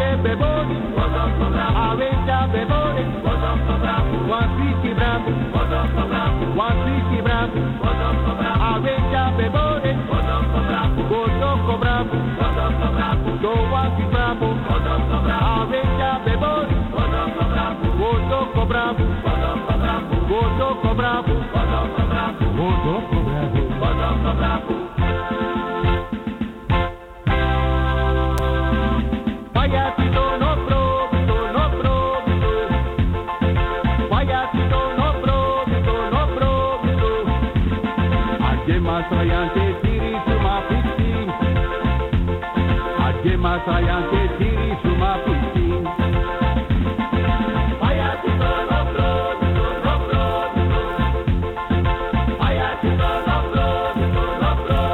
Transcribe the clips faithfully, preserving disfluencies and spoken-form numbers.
beboni, Avenja beboni, one fifty bravo, one fifty bravo, Avenja beboni, Goto bravo, do one fifty bravo, Avenja beboni, Goto bravo, Goto bravo, Goto bravo. Masayante tiri suma pisti, Adje masayante tiri suma pisti. Ayatito no pro, no pro, Ayatito no pro, no pro,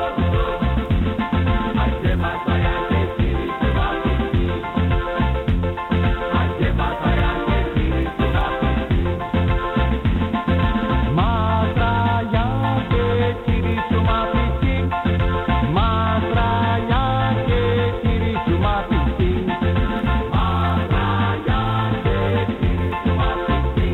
Adje masayante tiri suma pisti, Adje masayante tiri suma pisti. Masayante tiri suma pisti, Masayante tiri suma pisti, Masayante tiri suma pisti,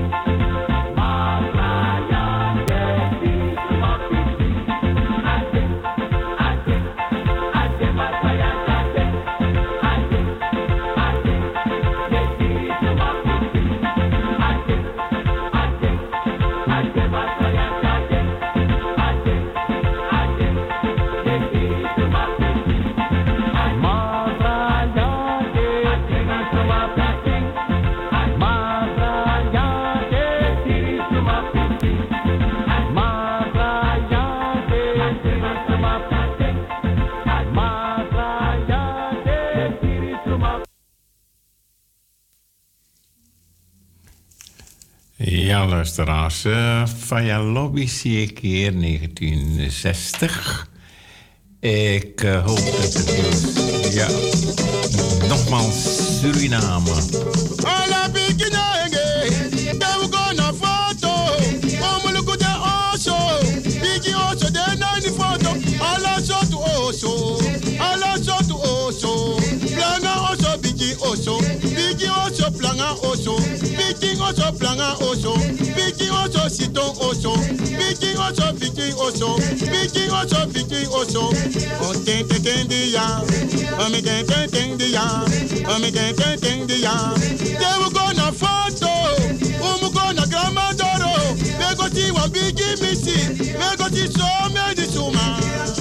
Masayante tiri suma pisti. Ate, ate, ate masayante, ate, ate, tiri suma pisti, ate, ate, ate masayante, ate, ate, tiri suma pisti. Masayante tiri suma pisti, Masayante tiri suma pisti, Masayante tiri suma pisti, Masayante tiri suma. Ja, luisteraars. Uh, Via Lobby zie ik hier negentien zestig. Ik uh, hoop dat het is. Ja. Nogmaals Suriname. Alla bikinenge, dewu gonna foto. Omuluku de oso, bigi oso de nani foto. Alla sotu oso, alla sotu oso. Planga oso, bigi oso, bigi oso, planga oso. Bigi oso, planga oso, bigi oso, siton oso. Bigi oso, bigi oso, bigi oso, bigi oso. O tente kendi ya, o mi tente kendi ya, o mi tente kendi ya. They will go na photo, um go na grandma doro. We go see what bigi missy, we go see so many suma.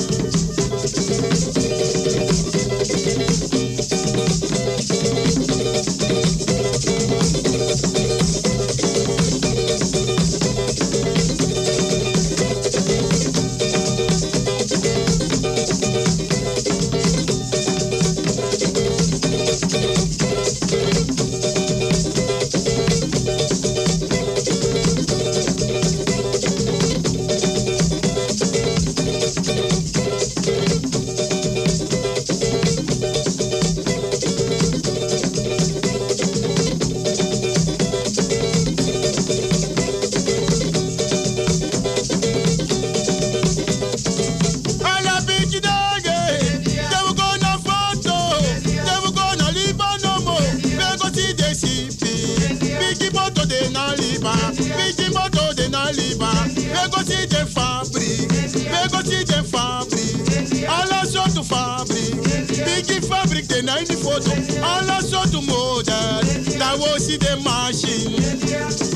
Alla bigi dage, they will go na photo, they will go na Libanon mo. We go see the C P, bigi moto de na liba, bigi moto de na liba. We go see the fabric, we go see the fabric. Alla sort of fabric, bigi fabric de na the photo. Alla sort of model, that was see the machine.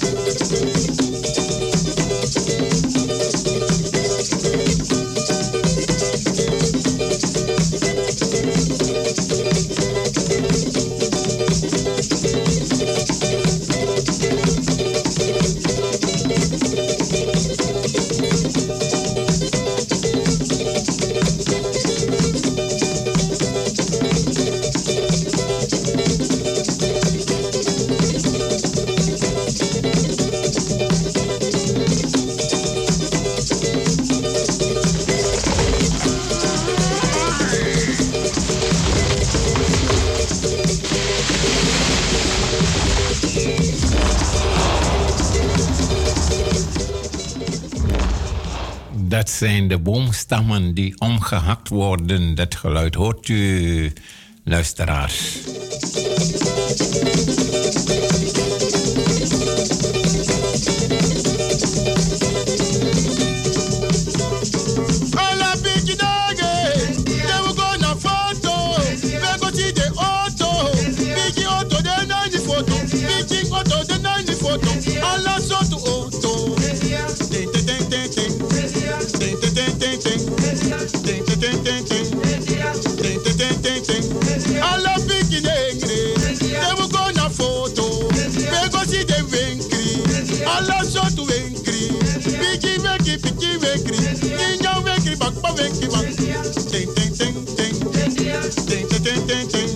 Dat zijn de boomstammen die omgehakt worden. Dat geluid hoort u, luisteraars. Alla picchi daghe, devo go na foto, vengo ti de auto, picchi auto de nani foto, picchi auto de nani foto, alla sotto auto. Tin tin tin tin tin, tin tin tin tin tin, tin tin tin tin tin, tin tin tin tin tin. Alla picchi negre, devo go na foto, vengo ti de vencri, alla sotto vencri, picchi vecchi picchi vecchi. Bakpa vekki bak, ting ting ting ting, ting ting ting ting ting.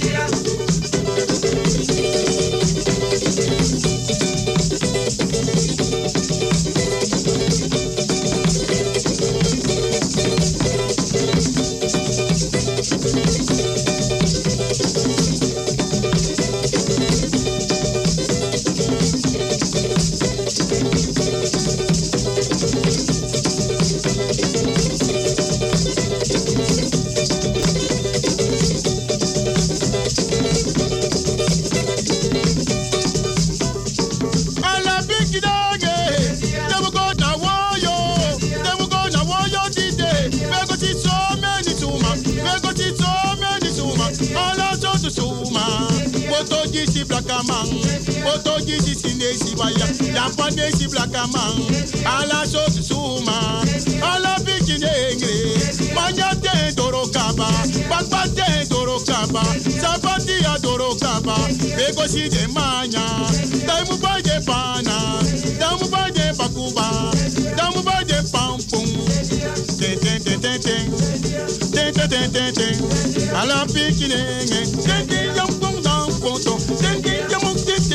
Otogisi sinesi baya, Japanese blackaman, ala so suma, ala bikinengre, manya te dorokaba, bakba te dorokaba, sapati adorokaba, begosi de manya, damu baje pana, damu baje bakuba, damu baje pampum, ten ten ten ten ten, ten ten ten ten ten, ala bikinenge, ten ten yam kung dang poto, ten ten yam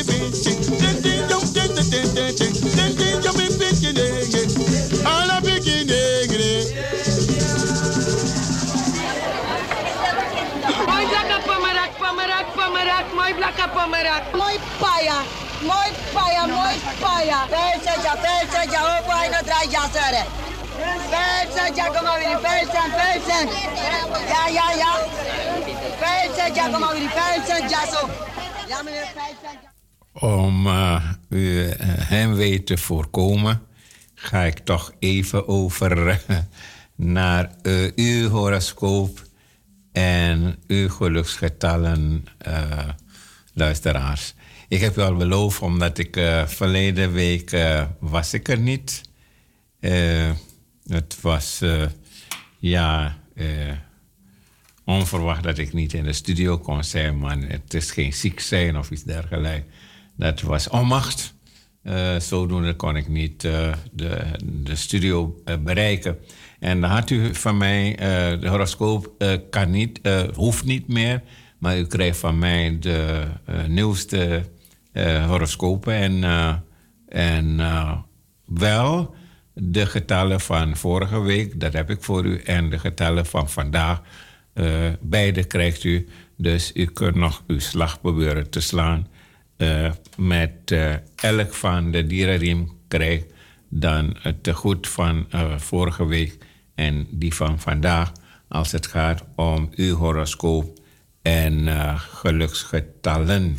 mooi blakka pomerak, mooi paya, mooi paya, mooi paya. Pensa già, pensa già, oh poi non tra già sere. Pensa già come vi pensa, pensa. Ja, ja, ja. Pensa già come vi pensa, già so. Ja, meneer pensa. Om uh, uw uh, heimwee te voorkomen, ga ik toch even over uh, naar uh, uw horoscoop en uw geluksgetallen, uh, luisteraars. Ik heb u al beloofd, omdat ik uh, verleden week uh, was ik er niet. Uh, het was uh, ja uh, onverwacht dat ik niet in de studio kon zijn, maar het is geen ziek zijn of iets dergelijks. Dat was onmacht. Uh, zodoende kon ik niet uh, de, de studio uh, bereiken. En dan had u van mij, uh, de horoscoop uh, kan niet, uh, hoeft niet meer. Maar u krijgt van mij de uh, nieuwste uh, horoscopen. En, uh, en uh, wel de getallen van vorige week, dat heb ik voor u. En de getallen van vandaag, uh, beide krijgt u. Dus u kunt nog uw slag proberen te slaan. Uh, met uh, elk van de dierenriem krijgt dan het tegoed van uh, vorige week en die van vandaag als het gaat om uw horoscoop en uh, geluksgetallen.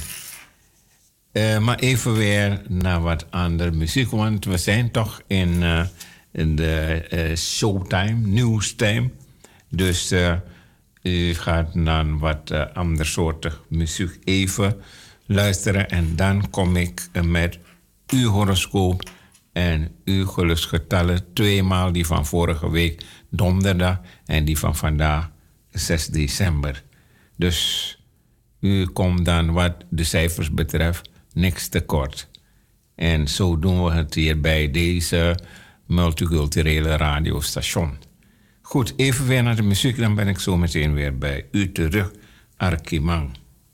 Uh, maar even weer naar wat andere muziek, want we zijn toch in, uh, in de uh, showtime, nieuwstime. Dus uh, u gaat naar wat uh, andersoortig muziek even luisteren en dan kom ik met uw horoscoop en uw geluksgetallen. Tweemaal die van vorige week donderdag en die van vandaag zes december. Dus u komt dan wat de cijfers betreft niks tekort. En zo doen we het hier bij deze multiculturele radiostation. Goed, even weer naar de muziek, dan ben ik zo meteen weer bij u terug. Arkimang.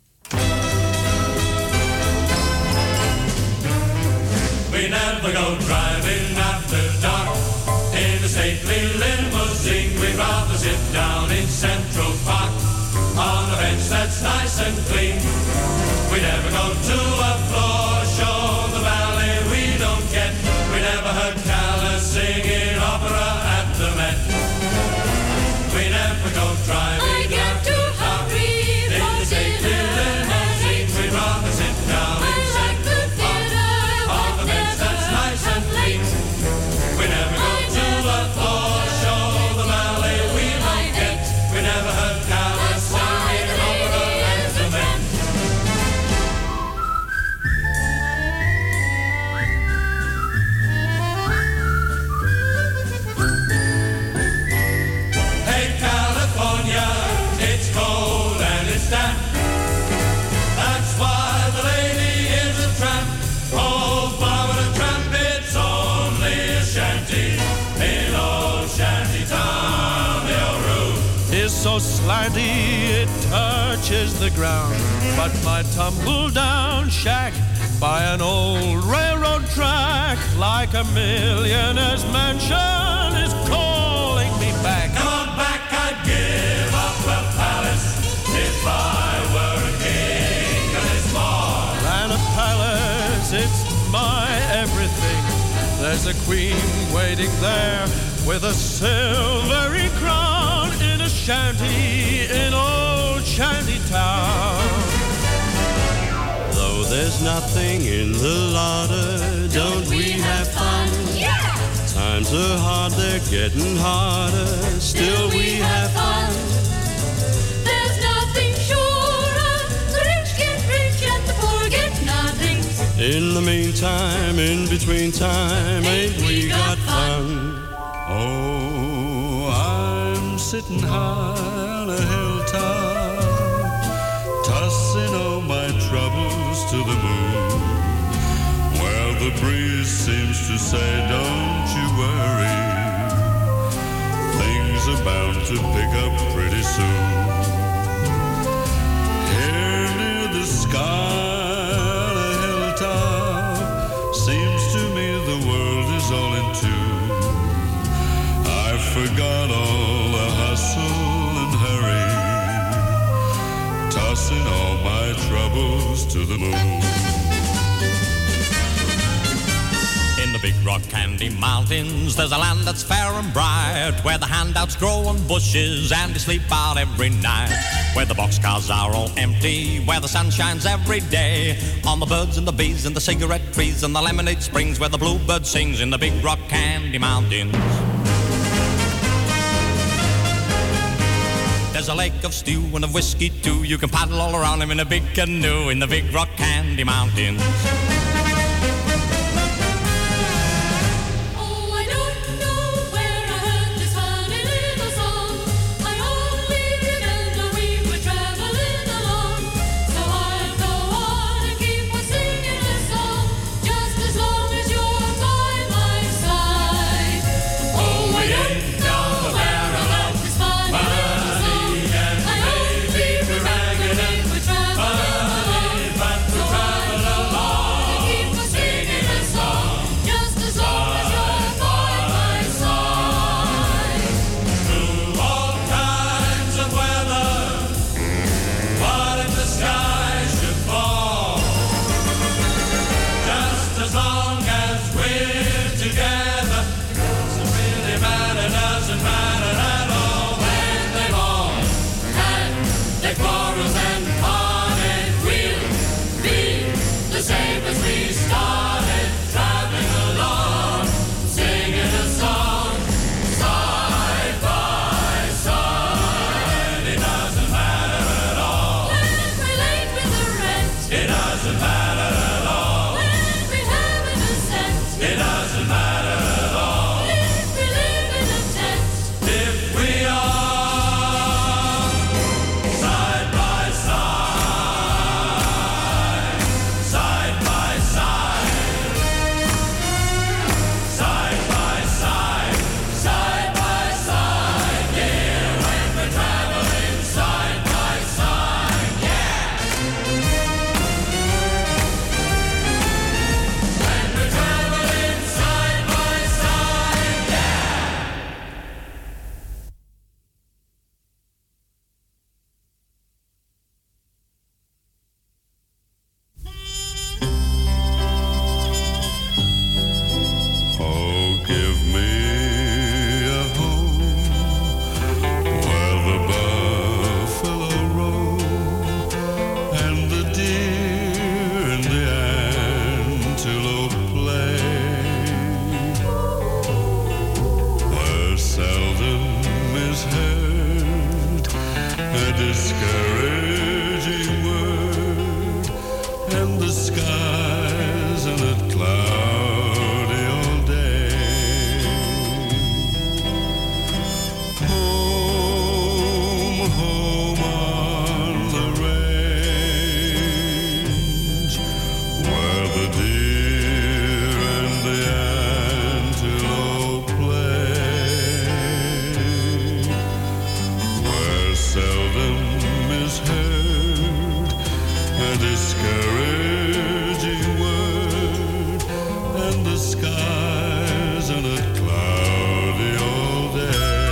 We never go driving after dark in a stately limousine. We'd rather sit down in Central Park on a bench that's nice and clean. We never go to a floor show, the ballet we don't get. We never heard Callas singing opera at the Met. We never go driving I get after to dark hurry in for a stately dinner limousine. so slanty it touches the ground. But my tumble-down shack by an old railroad track, like a millionaire's mansion, is calling me back. Come on back, I'd give up a palace if I were a king. 'Cause it's more than a palace, it's my everything. There's a queen waiting there with a silvery crown in a shanty in old Shanty Town. Though there's nothing in the larder, don't we have fun? Yeah! Times are hard, they're getting harder, still we have fun. There's nothing surer, the rich get rich and the poor get nothing. In the meantime, in between time, ain't we got fun? Oh, I'm sitting high on a hilltop, tossing all my troubles to the moon. Well, the breeze seems to say, don't you worry, things are bound to pick up pretty soon. Here near the sky on a hilltop, seems to me the world is all in tune. I forgot all the hustle and hurry, tossing all my troubles to the moon. In the big rock candy mountains, there's a land that's fair and bright, where the handouts grow on bushes and they sleep out every night, where the boxcars are all empty, where the sun shines every day on the birds and the bees and the cigarette trees and the lemonade springs, where the bluebird sings in the big rock candy mountains. There's a lake of stew and of whiskey too. You can paddle all around him in a big canoe in the big rock candy mountains. discouraging word, and the skies are not cloudy all day.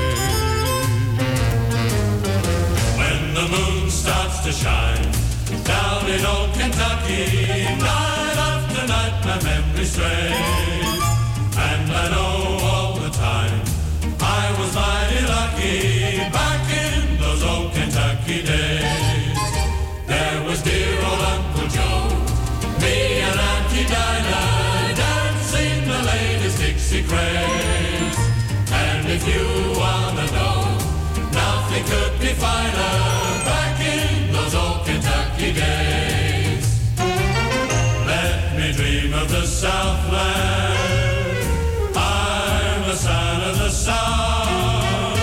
When the moon starts to shine down in old Kentucky, night after night my memory strays, and I know all the time I was mighty lucky back in those old Kentucky days. There was dear old Uncle Joe, me and Auntie Dinah dancing the latest Dixie craze. And if you wanna know, nothing could be finer back in those old Kentucky days. Let me dream of the Southland, I'm a son of the South.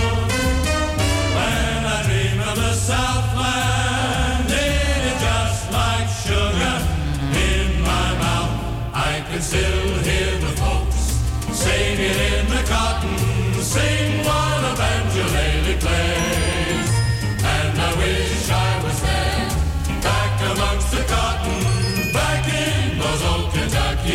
When I dream of the Southland, it is just like sugar in my mouth. I can still hear the folks singing in the cotton, sing while a banjo-lily plays. And I wish I was there, back amongst the cotton, back in those old Kentucky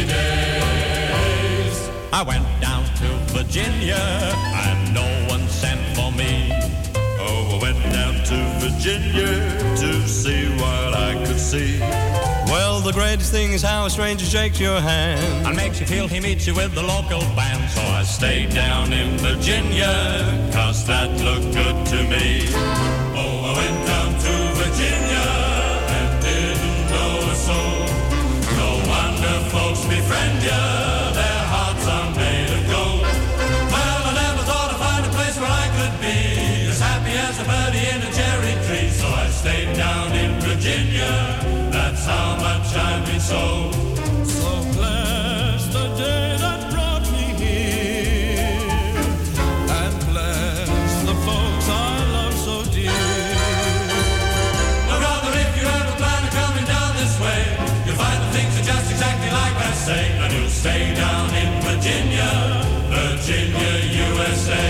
days. I went down to Virginia and no one sent for me. Oh, I went down to Virginia to see what I could see. Well, the greatest thing is how a stranger shakes your hand And makes you feel he meets you with the local band. So I stayed down in Virginia, cause that looked good to me. Oh, I went down to Virginia and didn't know a soul. No wonder folks befriend you, their hearts are made of gold. Well, I never thought I'd find a place where I could be as happy as a birdie in a cherry tree. So I stayed down in Virginia, that's how much I've been sold. So bless the day that brought me here, and bless the folks I love so dear. Well, brother, if you ever plan on coming down this way, you'll find the things are just exactly like I say. And you'll stay down in Virginia, Virginia, U S A.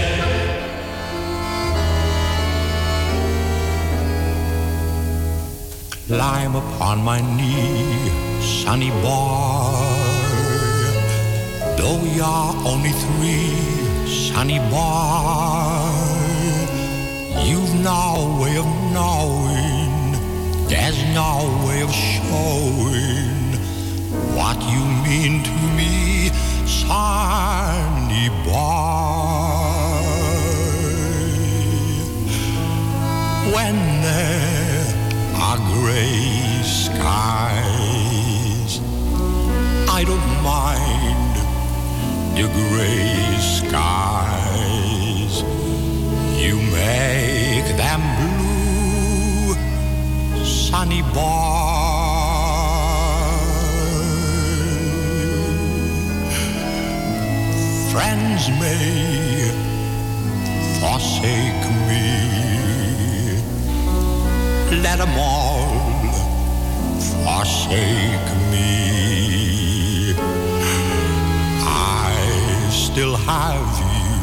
Lime upon my knee, sonny boy. Though you're only three, sonny boy, you've no way of knowing, there's no way of showing what you mean to me, sonny boy. When there are gray skies, I don't mind the gray skies. You make them blue, sunny boy. Friends may forsake me, let them all forsake me. I still have you,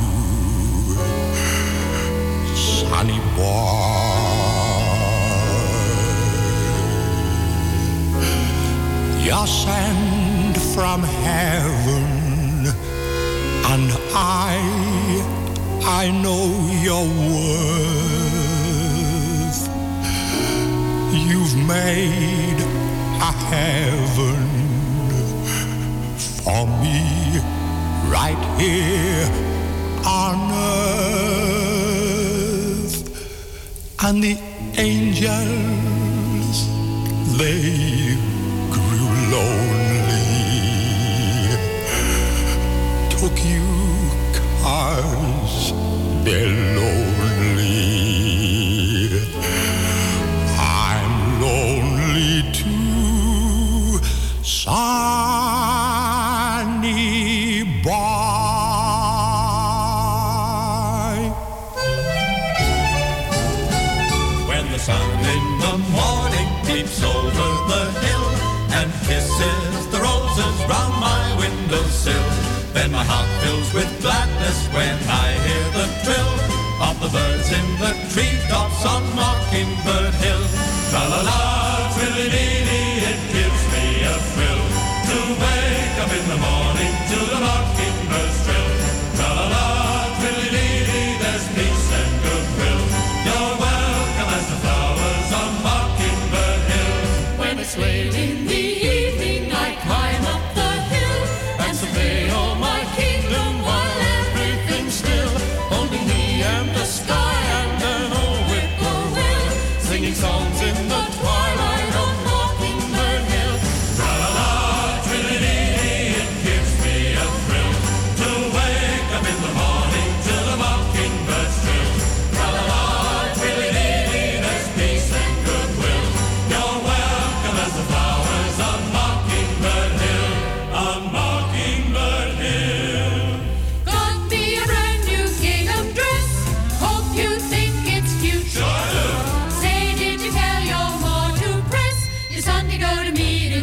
sunny boy. You're sent from heaven, and I, I know your worth. You've made a heaven for me right here on earth. And the angels, they grew lonely, took you 'cause they're lonely. I'm lonely too, sunny boy. When the sun in the morning peeps over the hill and kisses the roses round my windowsill, then my heart fills with gladness when I hear the trill of the birds in the treetops on Mockingbird Hill. Tra-la-la, trilly-dee,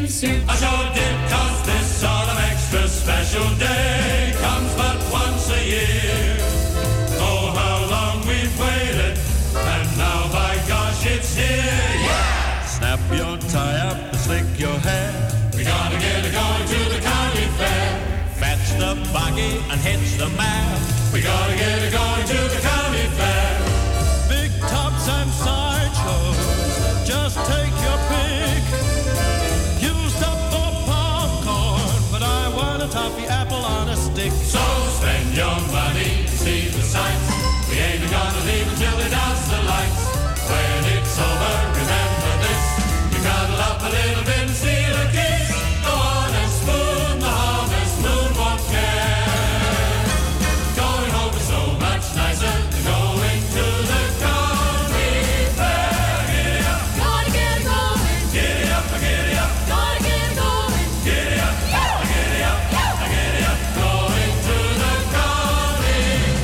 suit. I sure did, cause this sort of extra special day comes but once a year. Oh, how long we've waited, and now by gosh it's here, yeah! Snap your tie up and slick your hair. We gotta get it going to the county fair. Fetch the buggy and hitch the mare. We gotta get it going to the county fair. Big tops and sideshows, just take your pick. Used up for popcorn, but I want a toffee apple on a stick. So spend your money, see the sights. We ain't gonna leave until they dance the lights. When it's over, remember this. You cuddle up a little bit and steal a kiss. Go on and spoon the harvest moon won't care. Going home is so much nicer than going to the county fair. Giddy up, Gotta get it going. giddy up, giddy up, Gotta get it going. giddy up, giddy up, giddy up. Going to the county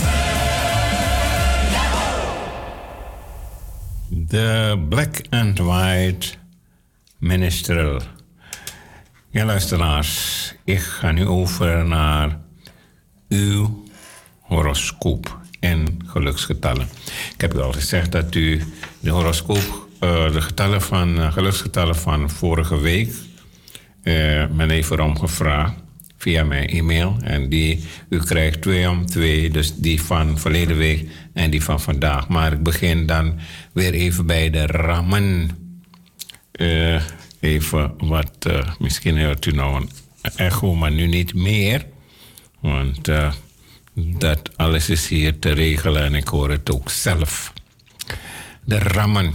De Black and White Minstrel. Ja, luisteraars, ik ga nu over naar uw horoscoop en geluksgetallen. Ik heb u al gezegd dat u de horoscoop, uh, de getallen van, uh, geluksgetallen van vorige week, uh, men heeft erom gevraagd via mijn e-mail. En die, u krijgt twee om twee, dus die van verleden week en die van vandaag. Maar ik begin dan weer even bij de rammen. Uh, even wat, uh, misschien hoort u nou een echo, maar nu niet meer. Want uh, dat alles is hier te regelen en ik hoor het ook zelf. De rammen.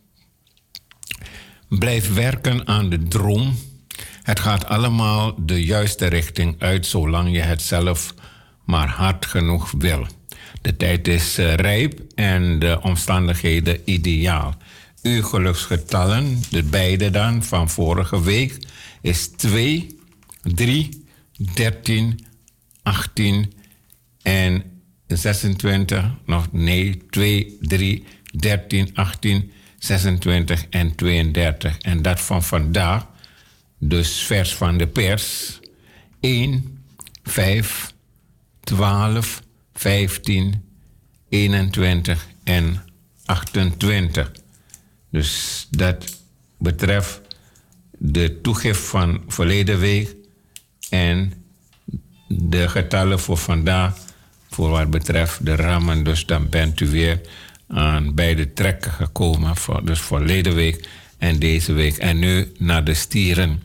Blijf werken aan de droom. Het gaat allemaal de juiste richting uit, zolang je het zelf maar hard genoeg wil. De tijd is uh, rijp en de omstandigheden ideaal. Uw geluksgetallen, de beide dan van vorige week, is twee, drie, dertien, achttien en zesentwintig. Nog nee, twee, drie, dertien, achttien, zesentwintig en tweeëndertig. En dat van vandaag, dus vers van de pers, één, vijf, twaalf, vijftien, eenentwintig en achtentwintig. Dus dat betreft de toegift van verleden week en de getallen voor vandaag voor wat betreft de rammen. Dus dan bent u weer aan beide trekken gekomen, voor, dus verleden week en deze week. En nu naar de stieren.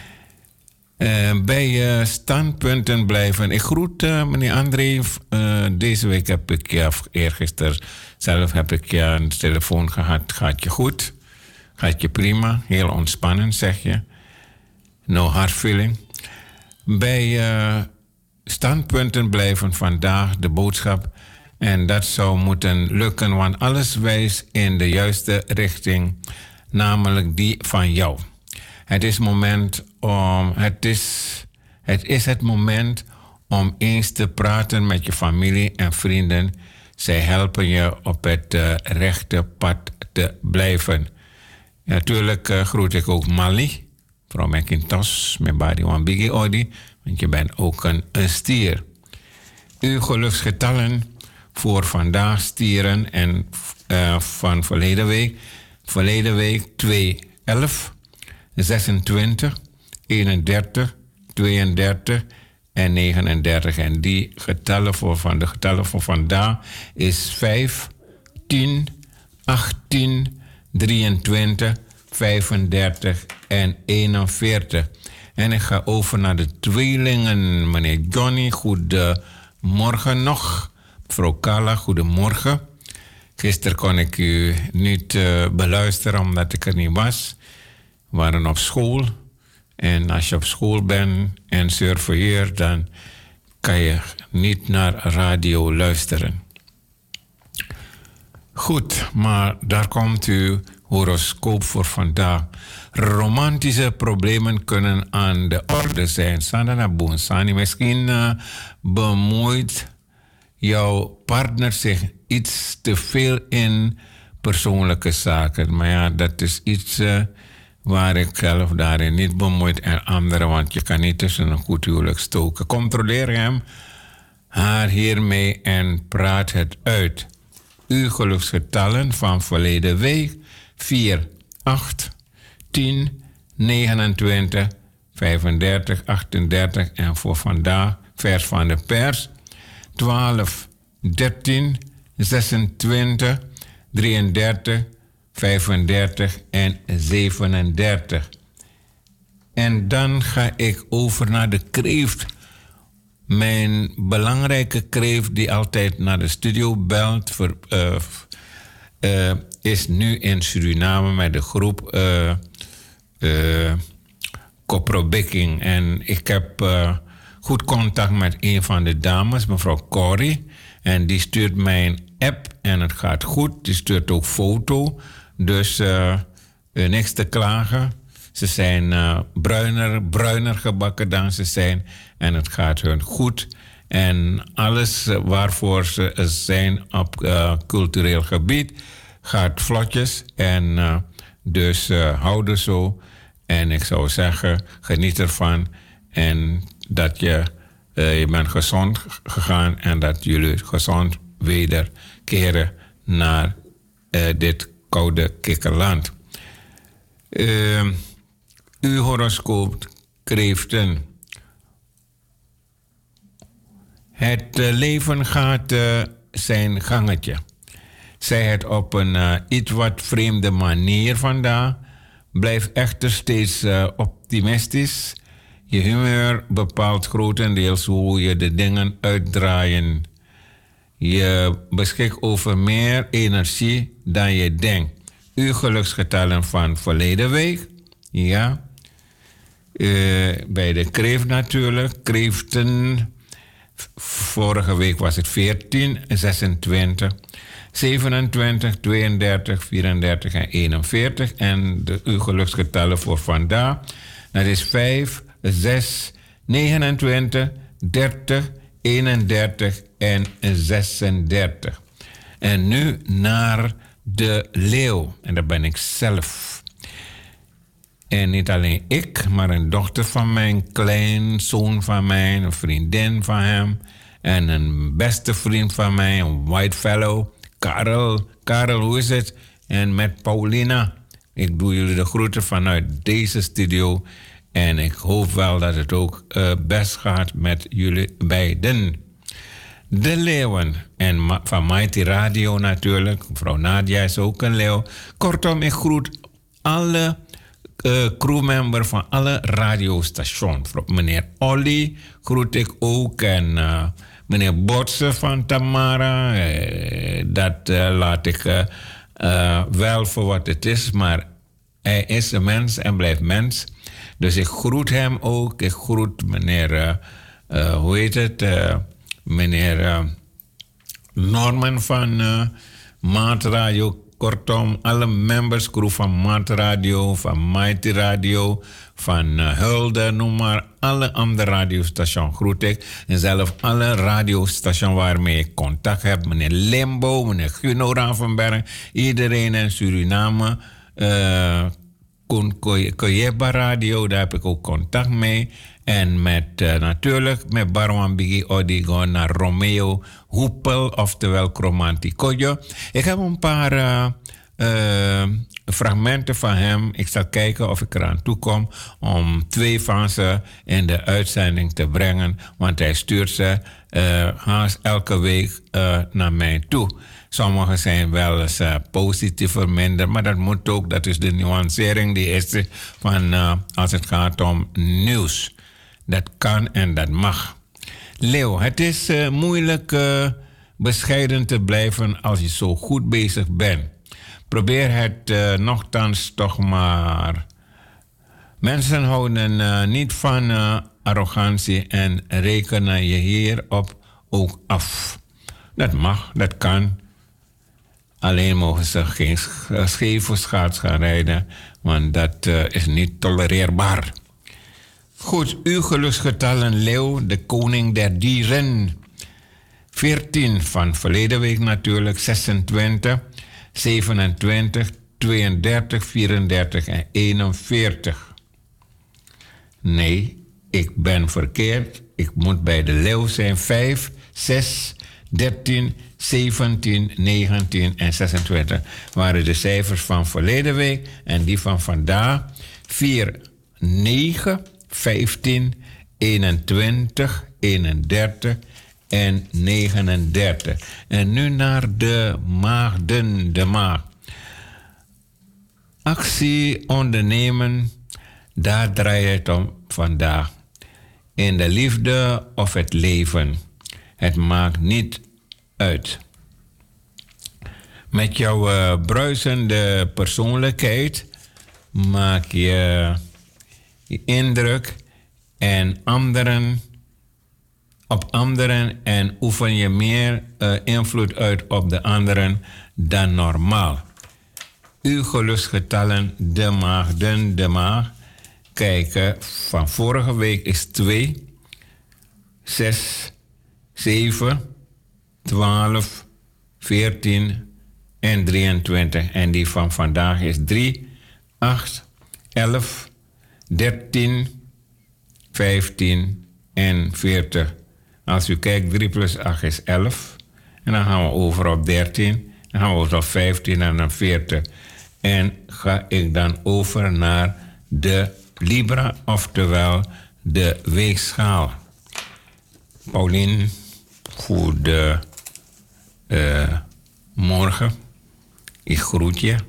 Uh, bij uh, standpunten blijven. Ik groet uh, meneer André. Uh, deze week heb ik, ja, eergisteren zelf heb ik ja, een telefoon gehad. Gaat je goed? Gaat je prima? Heel ontspannen, zeg je. No hard feeling. Bij uh, standpunten blijven vandaag de boodschap. En dat zou moeten lukken, want alles wijst in de juiste richting. Namelijk die van jou. Het is, moment om, het, is, het is het moment om eens te praten met je familie en vrienden. Zij helpen je op het uh, rechte pad te blijven. Ja, natuurlijk uh, groet ik ook Mali, mevrouw McIntosh, met Badi Wambigi Odi, want je bent ook een, een stier. Uw geluksgetallen voor vandaag stieren en uh, van verleden week. Verleden week twee, elf. zesentwintig, eenendertig, tweeëndertig en negenendertig. En die getallen voor van de getallen voor vandaag is vijf, tien, achttien, drieëntwintig, vijfendertig en eenenveertig. En ik ga over naar de tweelingen. Meneer Johnny, goedemorgen nog. Mevrouw Carla, goedemorgen. Gisteren kon ik u niet uh, beluisteren omdat ik er niet was. We waren op school. En als je op school bent en surveilleert, dan kan je niet naar radio luisteren. Goed, maar daar komt uw horoscoop voor vandaag. Romantische problemen kunnen aan de orde zijn. Sandana Boonsani, misschien uh, bemoeit jouw partner zich iets te veel in persoonlijke zaken. Maar ja, dat is iets uh, waar ik zelf daarin niet bemoeid en anderen, want je kan niet tussen een goed huwelijk stoken. Controleer hem, haar hiermee en praat het uit. Uw geluksgetallen van verleden week: vier, acht, tien, negenentwintig, vijfendertig, achtendertig en voor vandaag vers van de pers: twaalf, dertien, zesentwintig, drieëndertig, vijfendertig en zevenendertig. En dan ga ik over naar de kreeft. Mijn belangrijke kreeft die altijd naar de studio belt, voor, uh, uh, is nu in Suriname met de groep uh, uh, Koprobikking. En ik heb uh, goed contact met een van de dames, mevrouw Corrie. En die stuurt mij een app en het gaat goed. Die stuurt ook foto. Dus uh, uh, niks te klagen. Ze zijn uh, bruiner, bruiner gebakken dan ze zijn. En het gaat hun goed. En alles waarvoor ze zijn op uh, cultureel gebied gaat vlotjes. En uh, dus uh, houden zo. En ik zou zeggen, geniet ervan. En dat je, uh, je bent gezond gegaan. En dat jullie gezond wederkeren naar uh, dit koude kikkerland. Uh, uw horoscoop kreeften. Het uh, leven gaat uh, zijn gangetje. Zij het op een uh, iets wat vreemde manier vandaag. Blijf echter steeds uh, optimistisch. Je humeur bepaalt grotendeels hoe je de dingen uitdraaien. Je beschikt over meer energie dan je denkt. Uw geluksgetallen van verleden week. Ja. Uh, bij de kreeft natuurlijk. Kreeften. Vorige week was het veertien, zesentwintig, zevenentwintig, tweeëndertig, vierendertig en eenenveertig. En de, uw geluksgetallen voor vandaag. Dat is vijf, zes, negenentwintig, dertig, eenendertig en zesendertig. En nu naar de leeuw. En dat ben ik zelf. En niet alleen ik, maar een dochter van mij, een kleinzoon van mij, een vriendin van hem. En een beste vriend van mij, een white fellow, Karel. Karel, hoe is het? En met Paulina. Ik doe jullie de groeten vanuit deze studio. En ik hoop wel dat het ook uh, best gaat met jullie beiden. De leeuwen. En ma- van Mighty Radio natuurlijk. Mevrouw Nadia is ook een leeuw. Kortom, ik groet alle uh, crewmember van alle radiostations. Meneer Olly groet ik ook. En uh, meneer Botsen van Tamara. Uh, dat uh, laat ik uh, uh, wel voor wat het is. Maar hij is een mens en blijft mens. Dus ik groet hem ook. Ik groet meneer, uh, uh, hoe heet het? Uh, meneer uh, Norman van uh, Maat Radio. Kortom, alle members, crew van Maat Radio, van Mighty Radio, van uh, Hulde, noem maar. Alle andere radiostations groet ik. En zelf alle radiostations waarmee ik contact heb. Meneer Limbo, meneer Guno Ravenberg. Iedereen in Suriname. Uh, Koyeba Radio, daar heb ik ook contact mee. En met uh, natuurlijk met Barwan Bigi Odigo naar Romeo Hoepel, oftewel Chromanticoyo. Ik heb een paar uh, uh, fragmenten van hem. Ik zal kijken of ik eraan toe kom om twee van ze in de uitzending te brengen. Want hij stuurt ze uh, haast elke week uh, naar mij toe. Sommige zijn wel eens uh, positiever, minder. Maar dat moet ook, dat is de nuancering die is van uh, als het gaat om nieuws. Dat kan en dat mag. Leeuw, het is uh, moeilijk uh, bescheiden te blijven als je zo goed bezig bent. Probeer het uh, nochtans toch maar. Mensen houden uh, niet van uh, arrogantie en rekenen je hierop ook af. Dat mag, dat kan. Alleen mogen ze geen scheve schaats gaan rijden, want dat uh, is niet tolereerbaar. Goed, uw geluksgetallen leeuw, de koning der dieren. veertien van verleden week natuurlijk, zesentwintig, zevenentwintig, tweeëndertig, vierendertig en eenenveertig. Nee, ik ben verkeerd. Ik moet bij de leeuw zijn. vijf, zes, dertien, zeventien, negentien en zesentwintig waren de cijfers van verleden week. En die van vandaag. vier, negen, vijftien, eenentwintig, eenendertig en negenendertig. En nu naar de maagden, de maag. Actie ondernemen, daar draait het om vandaag. In de liefde of het leven. Het maakt niet uit. Met jouw uh, bruisende persoonlijkheid maak je, je indruk en anderen, op anderen en oefen je meer uh, invloed uit op de anderen dan normaal. Uw geluksgetallen, de maagden, de maag. Kijken, van vorige week is twee, zes, zeven, twaalf, veertien en drieëntwintig. En die van vandaag is drie, acht, elf, dertien, vijftien en veertig. Als u kijkt, drie plus acht is elf. En dan gaan we over op dertien. Dan gaan we over op vijftien en dan veertig. En ga ik dan over naar de Libra, oftewel de weegschaal. Paulien, voor de uh, morgen. Ik groet je.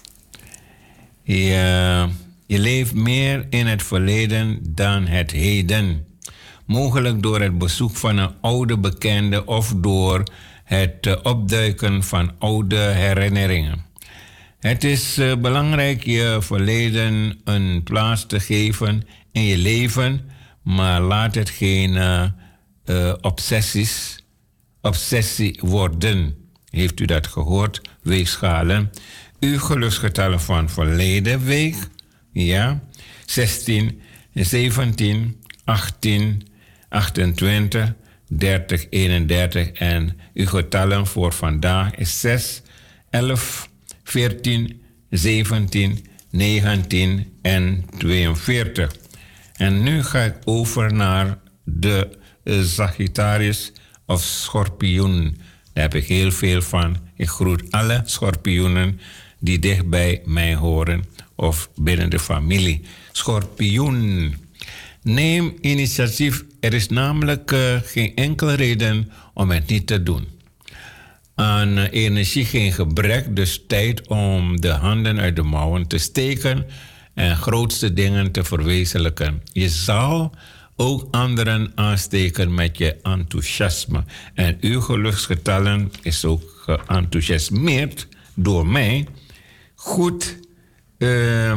Je, je leeft meer in het verleden dan het heden. Mogelijk door het bezoek van een oude bekende of door het uh, opduiken van oude herinneringen. Het is uh, belangrijk je verleden een plaats te geven in je leven, maar laat het geen uh, uh, obsessies, obsessie worden. Heeft u dat gehoord? Weegschalen. Uw geluksgetallen van verleden week, ja, zestien, zeventien, achttien, achtentwintig, dertig, eenendertig en uw getallen voor vandaag is zes, elf, veertien, zeventien, negentien en tweeënveertig. En nu ga ik over naar de Sagittarius of schorpioen. Daar heb ik heel veel van. Ik groet alle schorpioenen die dicht bij mij horen of binnen de familie. Schorpioen. Neem initiatief. Er is namelijk uh, geen enkele reden om het niet te doen. Aan uh, energie geen gebrek, dus tijd om de handen uit de mouwen te steken en grootste dingen te verwezenlijken. Je zal ook anderen aansteken met je enthousiasme. En uw geluksgetallen is ook geenthousiasmeerd door mij. Goed, uh,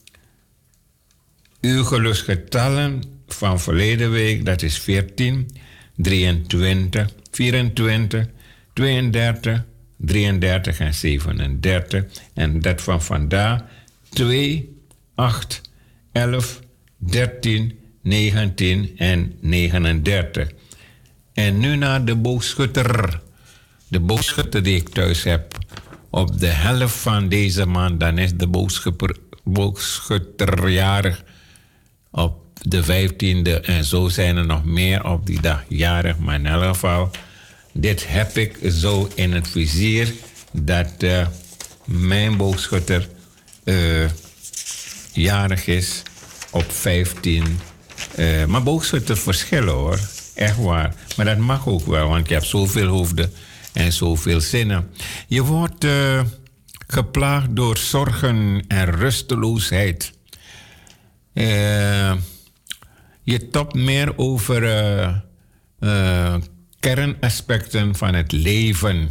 uw geluksgetallen van verleden week, dat is veertien, drieëntwintig, vierentwintig, tweeëndertig, drieëndertig en zevenendertig. En dat van vandaag twee, acht, elf, dertien, negentien en negenendertig. En nu naar de boogschutter. De boogschutter die ik thuis heb. Op de helft van deze maand, dan is de boogschupper, boogschutter jarig. Op de vijftiende en zo zijn er nog meer op die dag jarig. Maar in elk geval, dit heb ik zo in het vizier dat uh, mijn boogschutter uh, jarig is op vijftien. Uh, maar boogschutter verschillen hoor, echt waar. Maar dat mag ook wel, want je hebt zoveel hoofden en zoveel zinnen. Je wordt uh, geplaagd door zorgen en rusteloosheid. Uh, je topt meer over uh, uh, kernaspecten van het leven.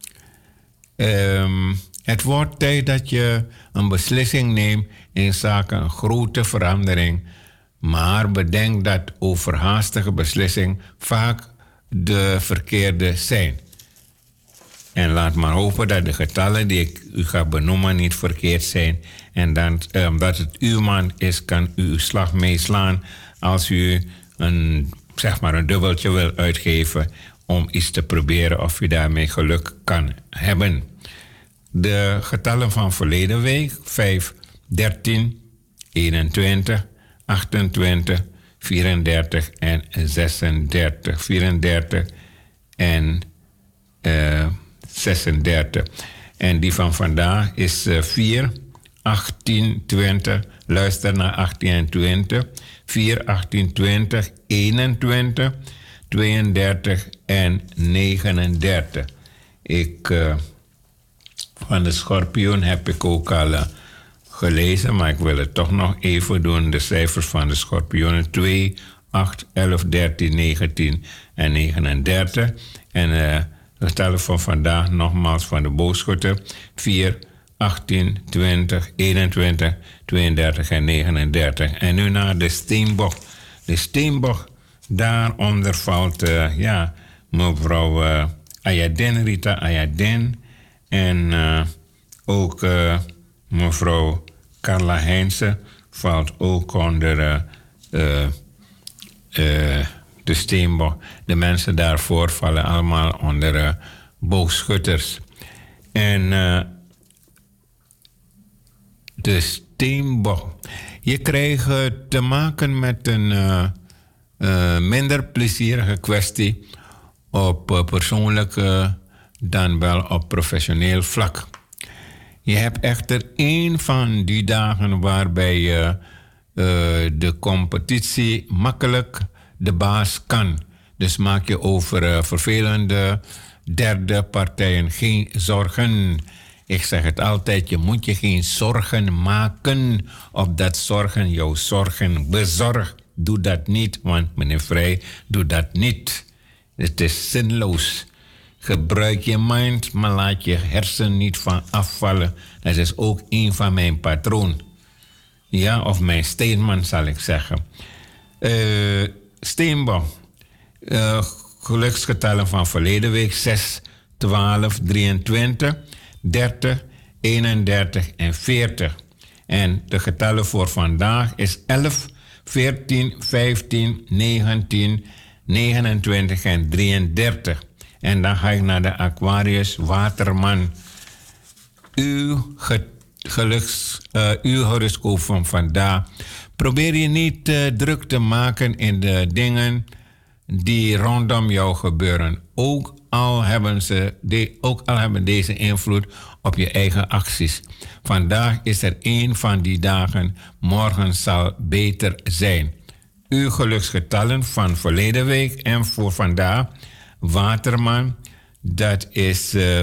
Um, het wordt tijd dat je een beslissing neemt in zaken een grote verandering. Maar bedenk dat overhaastige beslissingen vaak de verkeerde zijn. En laat maar hopen dat de getallen die ik u ga benoemen niet verkeerd zijn. En dan, omdat het uw man is, kan u uw slag meeslaan als u een, zeg maar een dubbeltje wil uitgeven om iets te proberen of u daarmee geluk kan hebben. de getallen van verleden week: vijf, dertien, eenentwintig, achtentwintig, vierendertig en zesendertig. vierendertig en uh, zesendertig. En die van vandaag is uh, vier, achttien, twintig. Luister naar achttien en twintig. vier, achttien, twintig, eenentwintig, tweeëndertig en negenendertig. Ik, uh, van de schorpioen heb ik ook al uh, gelezen, maar ik wil het toch nog even doen. De cijfers van de schorpioenen: twee, acht, elf, dertien, negentien en negenendertig. En uh, de getallen van vandaag nogmaals van de boogschutter: vier, achttien, twintig, eenentwintig, tweeëndertig en negenendertig. En nu naar de steenbok. De steenbok, daaronder valt uh, ja, mevrouw uh, Ayaden, Rita Ayaden. En uh, ook uh, mevrouw Carla Heinze valt ook onder uh, uh, uh, de steenbok. De mensen daarvoor vallen allemaal onder uh, boogschutters. En uh, de steenbok. Je krijgt uh, te maken met een uh, uh, minder plezierige kwestie op uh, persoonlijk uh, dan wel op professioneel vlak. Je hebt echter één van die dagen waarbij je uh, uh, de competitie makkelijk de baas kan. Dus maak je over uh, vervelende derde partijen geen zorgen. Ik zeg het altijd, je moet je geen zorgen maken op dat zorgen jouw zorgen bezorgt. Doe dat niet, want meneer Vrij, doe dat niet. Het is zinloos. Gebruik je mind, maar laat je hersen niet van afvallen. Dat is ook een van mijn patroon. Ja, of mijn steenman zal ik zeggen. Uh, Steenbok. Uh, geluksgetallen van verleden week: zes, twaalf, drieëntwintig, dertig, eenendertig en veertig. En de getallen voor vandaag is elf, veertien, vijftien, negentien, negenentwintig en drieëndertig. En dan ga ik naar de Aquarius Waterman. Uw, ge, geluks, uh, uw horoscoop van vandaag. Probeer je niet uh, druk te maken in de dingen die rondom jou gebeuren. Ook al hebben ze de, ook al hebben deze invloed op je eigen acties. Vandaag is er één van die dagen. Morgen zal beter zijn. Uw geluksgetallen van verleden week en voor vandaag: Waterman, dat is... Uh,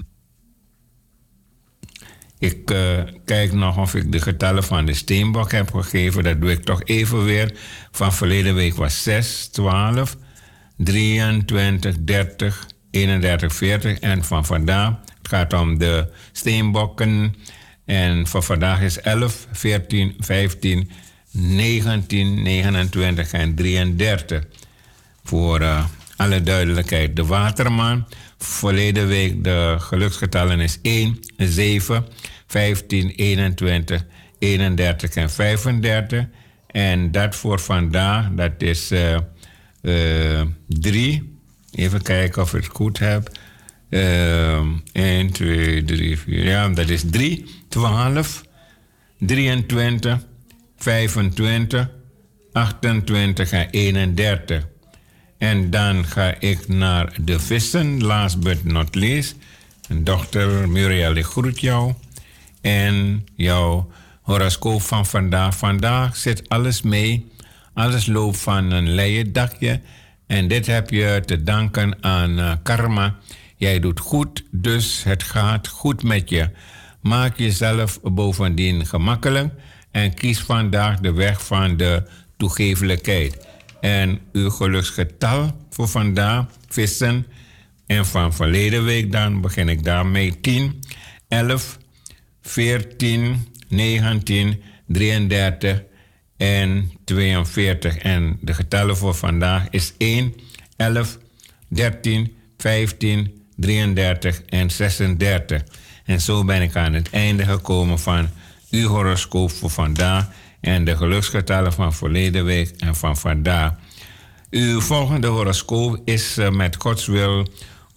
ik uh, kijk nog of ik de getallen van de steenbok heb gegeven. Dat doe ik toch even weer. Van verleden week was zes, twaalf, drieëntwintig, dertig, eenendertig, veertig. En van vandaag, het gaat om de steenbokken. En van vandaag is elf, veertien, vijftien, negentien, negenentwintig en drieëndertig. Voor uh, alle duidelijkheid, de Waterman. Verleden week de geluksgetallen is één, zeven, vijftien, eenentwintig, eenendertig en vijfendertig. En dat voor vandaag, dat is uh, uh, drie. Even kijken of ik het goed heb. Uh, één, twee, drie, vier. Ja, dat is drie, twaalf, drieëntwintig, vijfentwintig, achtentwintig en eenendertig. En dan ga ik naar de vissen, last but not least. Dochter Muriel, ik groet jou. En jouw horoscoop van vandaag. Vandaag zit alles mee. Alles loopt van een leien dakje. En dit heb je te danken aan uh, karma. Jij doet goed, dus het gaat goed met je. Maak jezelf bovendien gemakkelijk. En kies vandaag de weg van de toegeeflijkheid. En uw geluksgetal voor vandaag, vissen. En van verleden week dan begin ik daarmee tien, elf, veertien, negentien, drieëndertig en tweeënveertig. En de getallen voor vandaag is één, elf, dertien, vijftien, drieëndertig en zesendertig. En zo ben ik aan het einde gekomen van uw horoscoop voor vandaag en de geluksgetallen van verleden week en van vandaag. Uw volgende horoscoop is uh, met Gods wil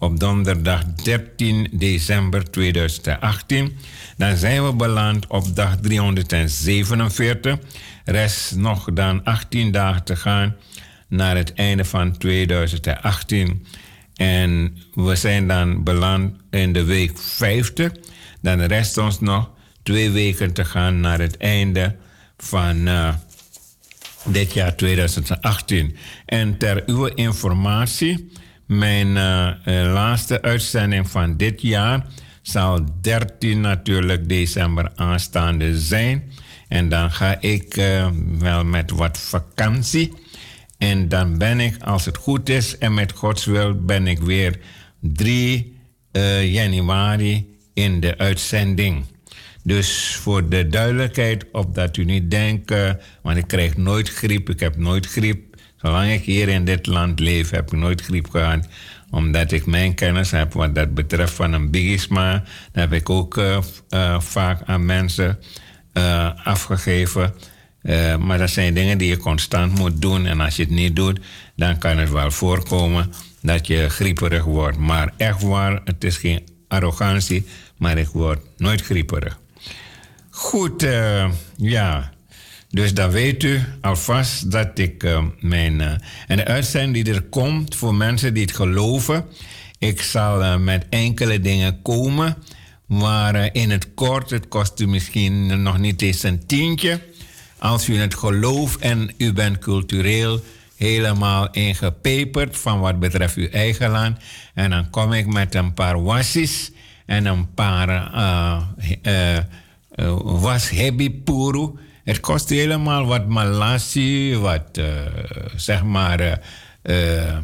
op donderdag dertien december tweeduizend achttien. Dan zijn we beland op dag driehonderdzevenenveertig. Rest nog dan achttien dagen te gaan naar het einde van tweeduizend achttien. En we zijn dan beland in de week vijftig. Dan rest ons nog twee weken te gaan naar het einde van uh, dit jaar tweeduizend achttien. En ter uw informatie, mijn uh, uh, laatste uitzending van dit jaar zal dertien natuurlijk december aanstaande zijn. En dan ga ik uh, wel met wat vakantie. En dan ben ik, als het goed is en met Gods wil, ben ik weer drie uh, januari in de uitzending. Dus voor de duidelijkheid, opdat u niet denkt, uh, want ik krijg nooit griep, ik heb nooit griep. Zolang ik hier in dit land leef, heb ik nooit griep gehad. Omdat ik mijn kennis heb wat dat betreft van een bigisma. Dat heb ik ook uh, uh, vaak aan mensen uh, afgegeven. Uh, maar dat zijn dingen die je constant moet doen. En als je het niet doet, dan kan het wel voorkomen dat je grieperig wordt. Maar echt waar, het is geen arrogantie, maar ik word nooit grieperig. Goed, uh, ja. Dus dan weet u alvast dat ik uh, mijn... Uh, en de uitzending die er komt voor mensen die het geloven. Ik zal uh, met enkele dingen komen. Maar uh, in het kort, het kost u misschien nog niet eens een tientje. Als u het gelooft en u bent cultureel helemaal ingepeperd van wat betreft uw eigen land. En dan kom ik met een paar wassies en een paar uh, uh, uh, washebipuru. Het kost helemaal wat malassi, wat uh, zeg maar uh, uh,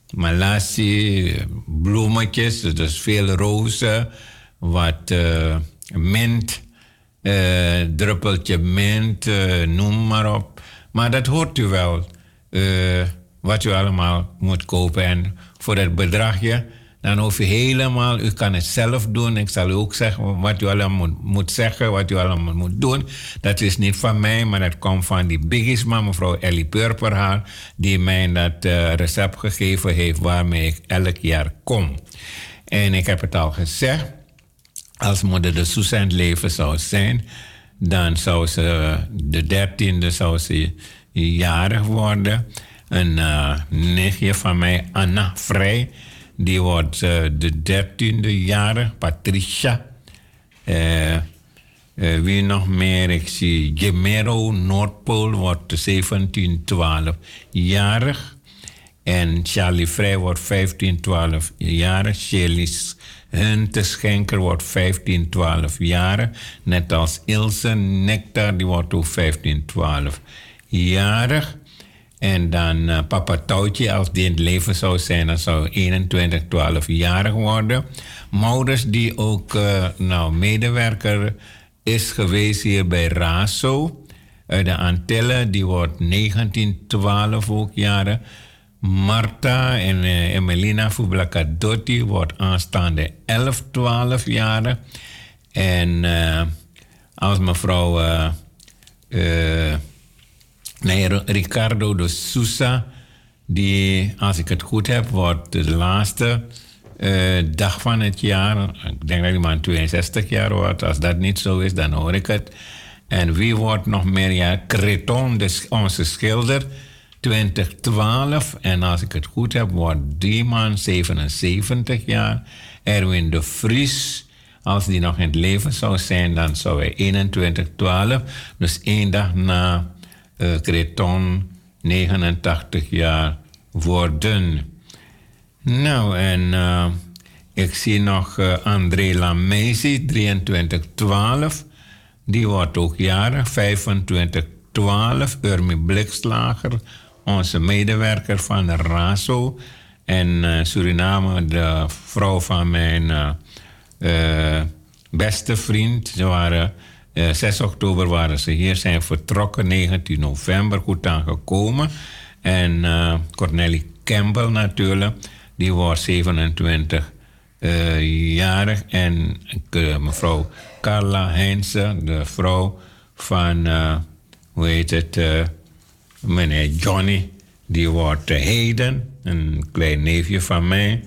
malassi, bloemetjes, dus veel rozen, wat uh, mint, uh, druppeltje mint, uh, noem maar op. Maar dat hoort u wel, uh, wat u allemaal moet kopen. En voor dat bedragje, dan hoef je helemaal, u kan het zelf doen. Ik zal u ook zeggen wat u allemaal moet, moet zeggen, wat u allemaal moet doen. Dat is niet van mij, maar dat komt van die biggisma, mevrouw Ellie Purperhaar, die mij dat uh, recept gegeven heeft waarmee ik elk jaar kom. En ik heb het al gezegd, als moeder de Soes aan het leven zou zijn, dan zou ze de dertiende zou ze jarig worden. Een uh, nichtje van mij, Anna Vrij, die wordt uh, de dertiende jarig. Patricia. Uh, uh, wie nog meer? Ik zie Gemero Noordpool wordt zeventien twaalf jarig. En Charlie Vrij wordt vijftien twaalf jarig. Shelly's Hunte Schenker wordt vijftien twaalf jarig. Net als Ilse Nectar, die wordt ook vijftien twaalf jarig. En dan uh, Papa Toutje, als die in het leven zou zijn, dan zou eenentwintig twaalf jarig worden. Maurits, die ook uh, nou, medewerker is geweest hier bij Raso. Uit de Antillen, die wordt negentien twaalf ook jarig. Marta en uh, Emelina Fublakadotti wordt aanstaande elf twaalf jarig. En uh, als mevrouw... Uh, uh, Nee, Ricardo de Sousa, die, als ik het goed heb, wordt de laatste uh, dag van het jaar. Ik denk dat hij maar tweeënzestig jaar wordt. Als dat niet zo is, dan hoor ik het. En wie wordt nog meer? Ja, Creton, de, onze schilder, twintig twaalf. En als ik het goed heb, wordt die man zevenenzeventig jaar. Erwin de Vries, als die nog in het leven zou zijn, dan zou hij eenentwintig twaalf. Dus één dag na... Uh, Creton, negenentachtig jaar worden. Nou, en uh, ik zie nog uh, André Lamesi, drieëntwintig twaalf. Die wordt ook jarig, vijfentwintig twaalf. Urmi Blikslager, onze medewerker van Raso. En uh, Suriname, de vrouw van mijn uh, uh, beste vriend. Ze waren... Uh, zes oktober waren ze hier, zijn vertrokken, negentien november, goed aangekomen. En uh, Cornelie Campbell natuurlijk, die wordt zevenentwintig uh, jarig. En uh, mevrouw Carla Heinze, de vrouw van, uh, hoe heet het, uh, meneer Johnny, die wordt uh, heden, een klein neefje van mij.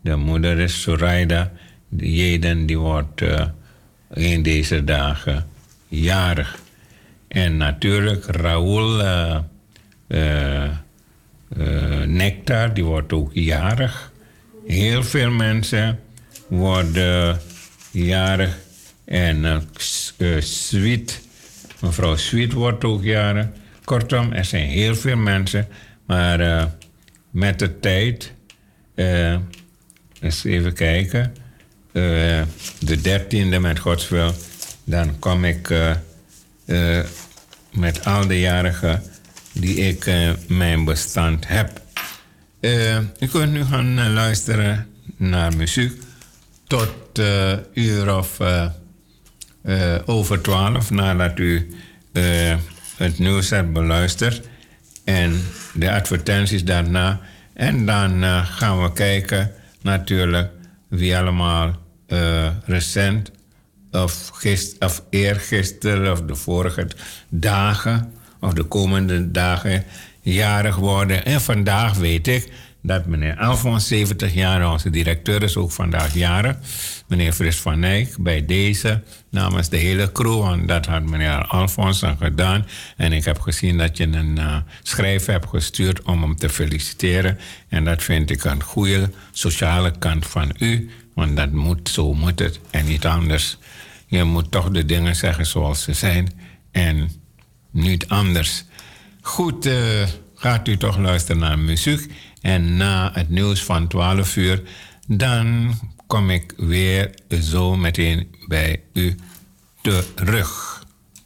De moeder is Zoraida Jeden, die wordt uh, in deze dagen jarig. En natuurlijk Raoul uh, uh, uh, Nectar, die wordt ook jarig. Heel veel mensen worden jarig. En uh, uh, Sweet, mevrouw Sweet wordt ook jarig. Kortom, er zijn heel veel mensen. Maar uh, met de tijd, uh, eens even kijken, uh, de dertiende met Gods wil, dan kom ik uh, uh, met al de jarigen die ik uh, mijn bestand heb. Uh, u kunt nu gaan uh, luisteren naar muziek tot uh, uur of uh, uh, over twaalf, nadat u uh, het nieuws hebt beluisterd en de advertenties daarna. En dan uh, gaan we kijken natuurlijk wie allemaal uh, recent of, gist, of eergisteren of de vorige dagen of de komende dagen jarig worden. En vandaag weet ik dat meneer Alfons, zeventig jaar, onze directeur, is ook vandaag jarig. Meneer Fris van Eyck, bij deze namens de hele crew, want dat had meneer Alfons dan gedaan. En ik heb gezien dat je een uh, schrijf hebt gestuurd om hem te feliciteren. En dat vind ik een goede sociale kant van u, want dat moet, zo moet het en niet anders. Je moet toch de dingen zeggen zoals ze zijn en niet anders. Goed, uh, gaat u toch luisteren naar muziek. En na het nieuws van twaalf uur, dan kom ik weer zo meteen bij u terug.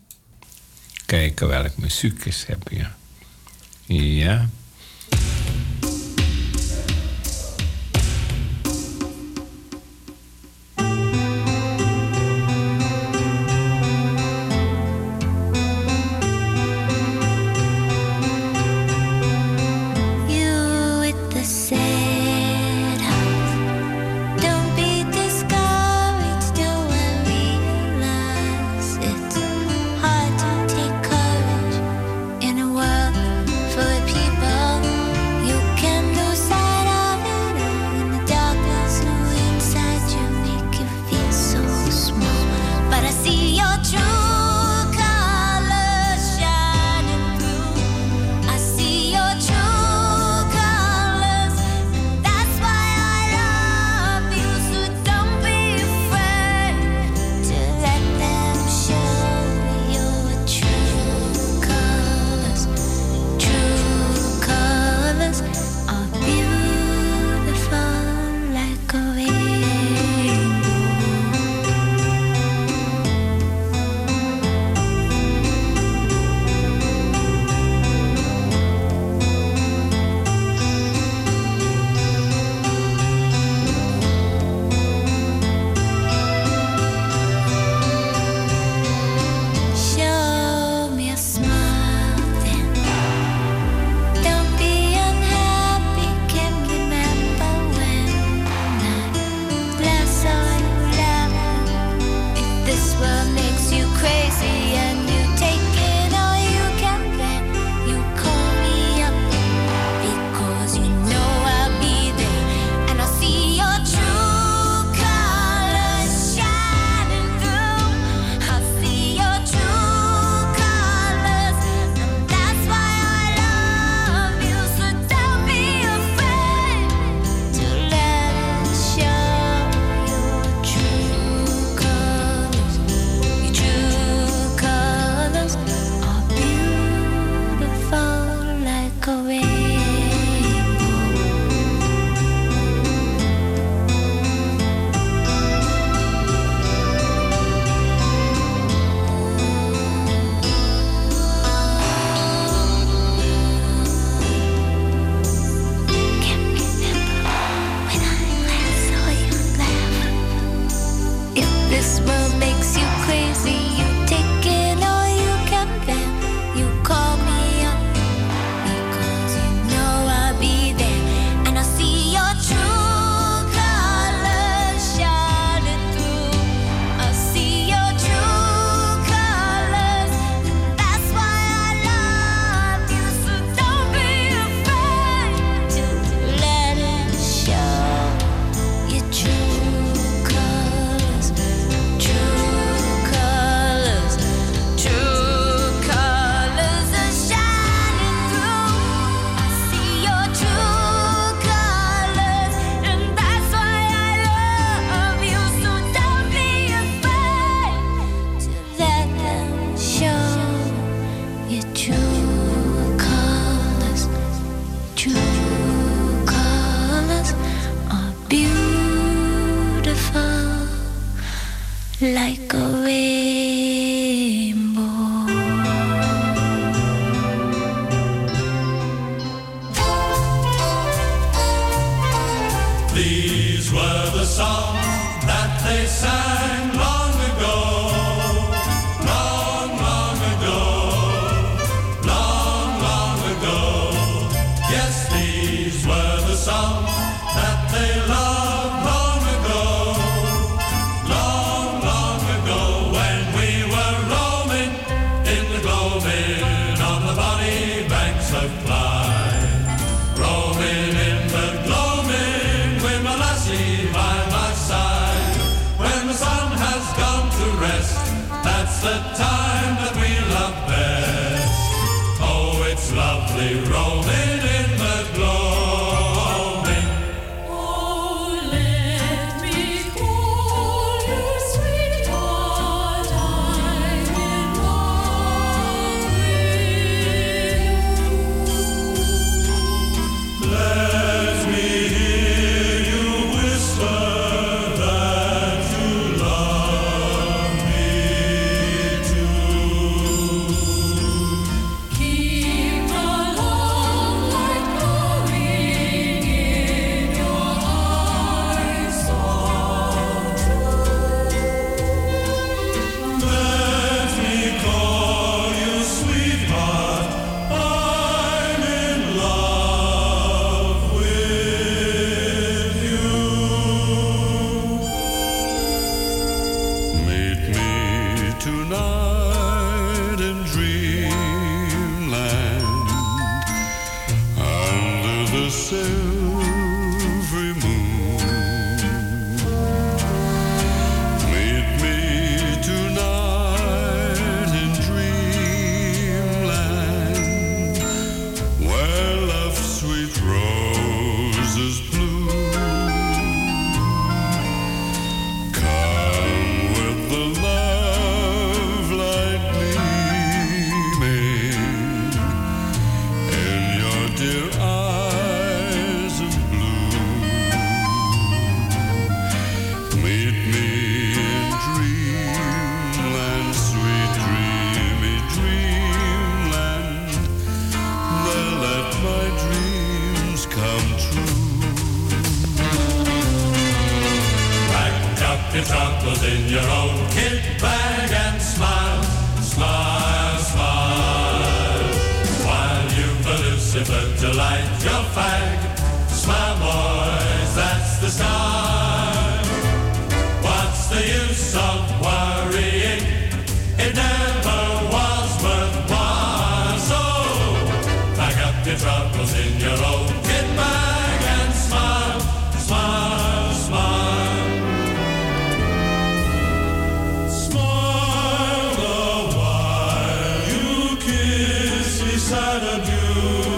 Kijken welk muziek is heb je. Ja. People like a rainbow. These were the songs that they sang long ago, long, long ago, long, long ago. Yes, these were the songs that they loved long ago, long, long ago, when we were roaming in the gloaming on the bonny banks of Clyde, roaming in the gloaming with my lassie by my side. When the sun has gone to rest, that's the time that we love best. Oh, it's lovely roaming in the gloaming. Oh, let me call you sweetheart, I'm in love with you. Let me hear you whisper that you love me too. Keep the love light glowing in your eyes so true. Let me call you sweetheart, I'm in love with you. Meet me tonight in dreamland under the silvery moon. Meet me tonight in dreamland where love's sweet roses bloom. Come with the love light gleaming in your dear eyes of blue. Meet me in dreamland, sweet dreamy dreamland. There let my dreams come true. Pack up your troubles in your own kit bag and smile, smile, smile. While you've a Lucifer to light your fag, smile, boys, that's the style. What's the use of worrying? It never was worthwhile. So pack up your troubles in your own kit bag and smile, smile, smile. Smile the while you kiss beside a dew.